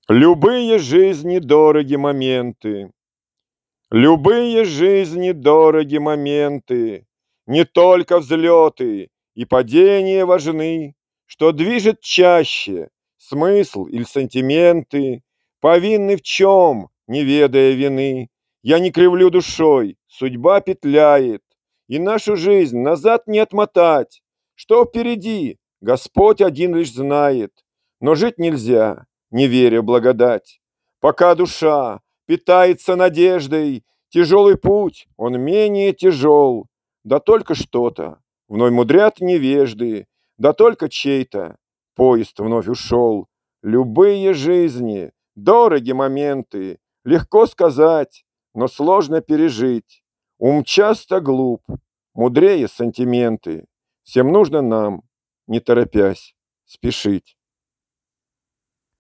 Любые жизни дороги моменты, любые жизни дороги моменты, не только взлеты и падения важны, что движет чаще, смысл или сантименты, повинны в чем, не ведая вины. Я не кривлю душой, судьба петляет, и нашу жизнь назад не отмотать. Что впереди, Господь один лишь знает, но жить нельзя, не веря в благодать. Пока душа питается надеждой, тяжелый путь, он менее тяжел. Да только что-то вновь мудрят невежды, да только чей-то поезд вновь ушел. Любые жизни, дороги моменты, легко сказать, но сложно пережить. Ум часто глуп, мудрее сантименты. Всем нужно нам, не торопясь, спешить.